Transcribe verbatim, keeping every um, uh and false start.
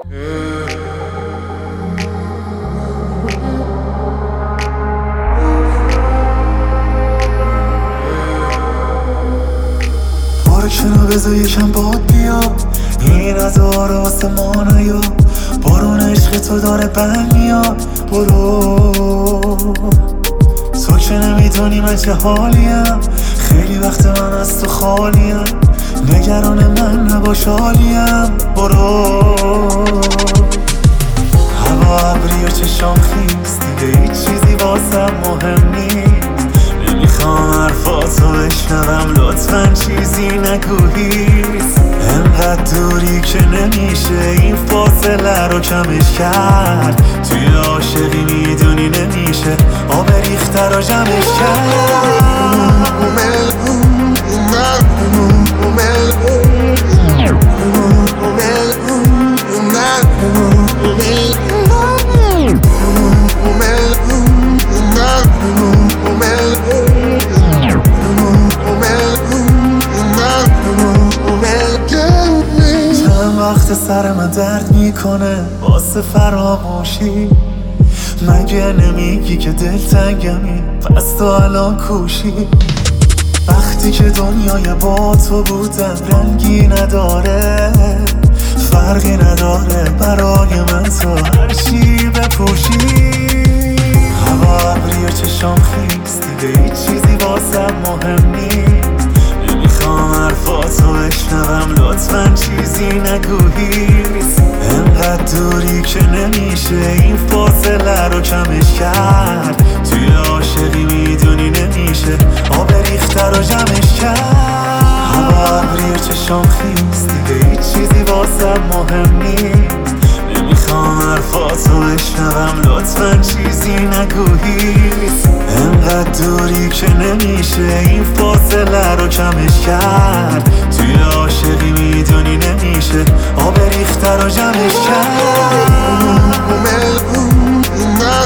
پارکشنو بذار یکم باد بیا، این هزار واسه ما نیا، بارون عشق تو داره بند میاد. برو تو که نمیدونی من چه حالیم، خیلی وقت من از تو خالیم، نگران من نباش حالیم. برو هوا ابری و چشام خیس، دیگه هیچ چیزی واسم مهم نیست. نمیخوام حرفاتو بشنوم، لطفاً چیزی نگو هیس. انقدر دوری که نمیشه این فاصله رو کمش کرد، توی عاشقی میدونی نمیشه آب ریخته رو جمعش کرد. وقت سر من درد میکنه واسه فراموشی، مگه نمیگی که دلتنگمی پس تو الان کوشی؟ وقتی که دنیای با تو بودم رنگی نداره، فرقی نداره برای من تو هر چی بپوشی. هوا ابری و چشام خیس، دیگه هیچ چیزی واسم مهم نیست. نمیخوام حرفاتو بشنوم، لطفاً چیزی نگو هیس. انقدر دوری که نمیشه این فاصله رو کمش کرد، توی عاشقی میدونی نمیشه آب ریخته رو جمعش کرد. هوا ابری و چشام خیس، دیگه هیچ چیزی واسم مهم نیست. نمیخوام حرفاتو بشنوم، لطفاً چیزی نگو هیس. انقدر دوری که نمیشه این فاصله رو کمش کرد، توی عاشقی میدونی نمیشه آب ریخته رو جمعش کرد.